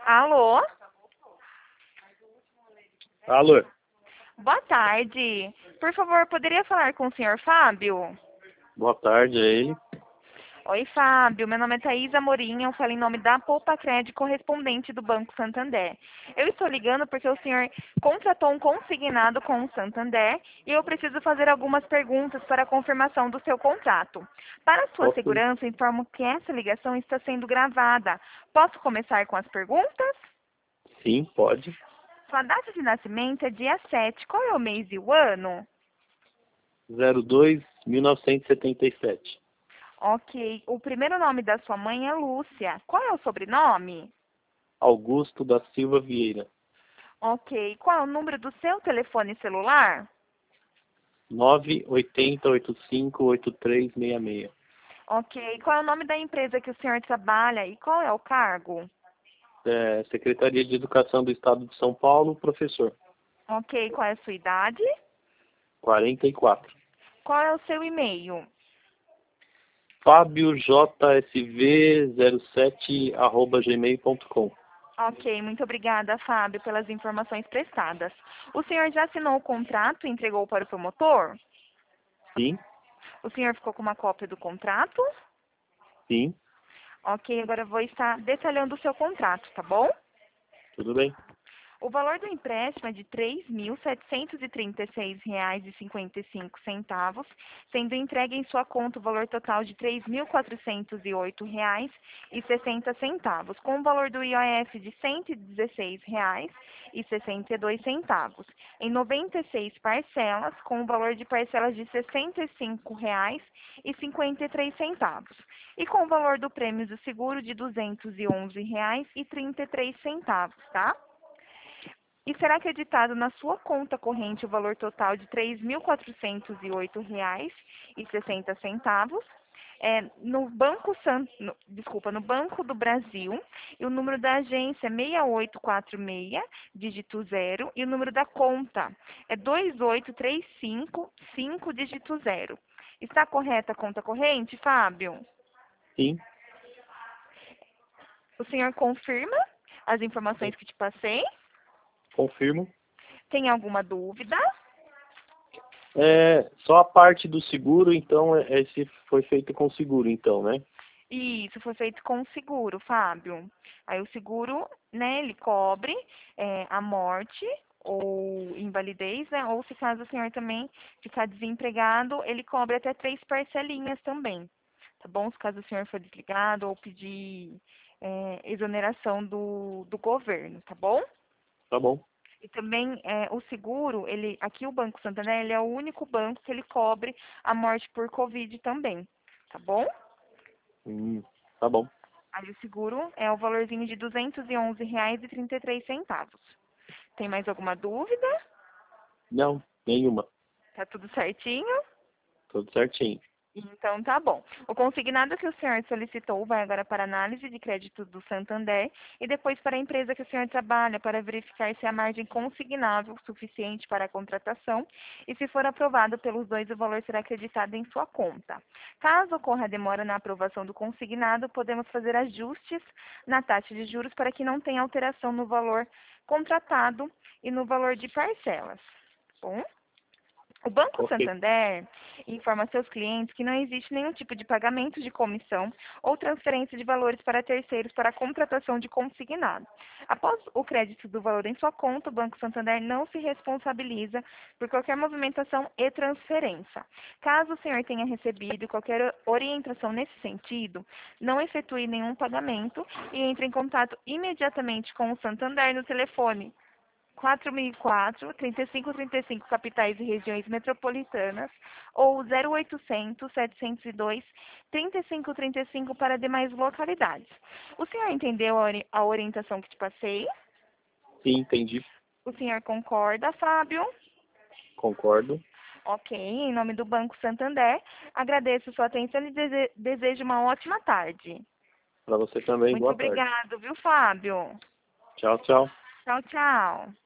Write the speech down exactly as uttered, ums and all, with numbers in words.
Alô? Alô, Boa tarde. Por favor, poderia falar com o senhor Fábio? boa tarde aí. Oi, Fábio. Meu nome é Thaís Amorim. Eu falo em nome da Poupa Crédito, correspondente do Banco Santander. Eu estou ligando porque o senhor contratou um consignado com o Santander e eu preciso fazer algumas perguntas para a confirmação do seu contrato. Para sua Ok. segurança, informo que essa ligação está sendo gravada. Posso começar com as perguntas? Sim, pode. Sua data de nascimento é dia sete. Qual é o mês e o ano? zero dois, mil novecentos e setenta e sete. Ok. O primeiro nome da sua mãe é Lúcia. Qual é o sobrenome? Augusto da Silva Vieira. Ok. Qual é o número do seu telefone celular? nove oito zero oito cinco oito três seis seis. Ok. Qual é o nome da empresa que o senhor trabalha e qual é o cargo? É, Secretaria de Educação do Estado de São Paulo, professor. Ok. Qual é a sua idade? quarenta e quatro. Qual é o seu e-mail? Fábio J S V zero sete arroba gmail ponto com. Ok. Muito obrigada, Fábio, pelas informações prestadas. O senhor já assinou o contrato e entregou para o promotor? Sim, O senhor ficou com uma cópia do contrato? sim, Ok, agora eu vou estar detalhando o seu contrato, tá bom? tudo bem. O valor do empréstimo é de três mil setecentos e trinta e seis reais e cinquenta e cinco centavos, sendo entregue em sua conta o valor total de três mil quatrocentos e oito reais e sessenta centavos, com o valor do I O F de cento e dezesseis reais e sessenta e dois centavos, em noventa e seis parcelas, com o valor de parcelas de sessenta e cinco reais e cinquenta e três centavos, e com o valor do prêmio do seguro de duzentos e onze reais e trinta e três centavos, tá? E será acreditado na sua conta corrente o valor total de três mil quatrocentos e oito reais e sessenta centavos, é, no Banco San, no, desculpa, no Banco do Brasil, e o número da agência é seis oito quatro seis, dígito zero, e o número da conta é dois oito três cinco, cinco, dígito zero. Está correta a conta corrente, Fábio? Sim, O senhor confirma as informações que te passei? confirmo. Tem alguma dúvida? É, só a parte do seguro, então, é- esse foi feito com seguro, então, né? Isso foi feito com o seguro, Fábio. Aí o seguro, né, ele cobre é, a morte ou invalidez, né? Ou se caso o senhor também ficar desempregado, ele cobre até três parcelinhas também. Tá bom? Se caso o senhor for desligado ou pedir é, exoneração do, do governo, tá bom? Tá bom. E também é, o seguro, ele, aqui o Banco Santander, ele é o único banco que ele cobre a morte por Covid também, tá bom? Hum, tá bom. Aí o seguro é o valorzinho de duzentos e onze reais e trinta e três centavos. Tem mais alguma dúvida? Não, nenhuma. Tá tudo certinho? Tudo certinho. Então tá bom. O consignado que o senhor solicitou vai agora para análise de crédito do Santander e depois para a empresa que o senhor trabalha para verificar se a margem consignável suficiente para a contratação e se for aprovado pelos dois o valor será acreditado em sua conta. Caso ocorra demora na aprovação do consignado, podemos fazer ajustes na taxa de juros para que não tenha alteração no valor contratado e no valor de parcelas. Bom? O Banco Ok. Santander informa a seus clientes que não existe nenhum tipo de pagamento de comissão ou transferência de valores para terceiros para a contratação de consignado. Após o crédito do valor em sua conta, o Banco Santander não se responsabiliza por qualquer movimentação e transferência. Caso o senhor tenha recebido qualquer orientação nesse sentido, não efetue nenhum pagamento e entre em contato imediatamente com o Santander no telefone quatro mil e quatro, trinta e cinco trinta e cinco capitais e regiões metropolitanas ou zero oitocentos, setecentos e dois, trinta e cinco trinta e cinco para demais localidades. O senhor entendeu a ori- a orientação que te passei? Sim, entendi. O senhor concorda, Fábio? Concordo. Ok, em nome do Banco Santander, agradeço sua atenção e dese- desejo uma ótima tarde. Para você também, Muito boa tarde. obrigado, viu, Fábio? Tchau, tchau. Tchau, tchau.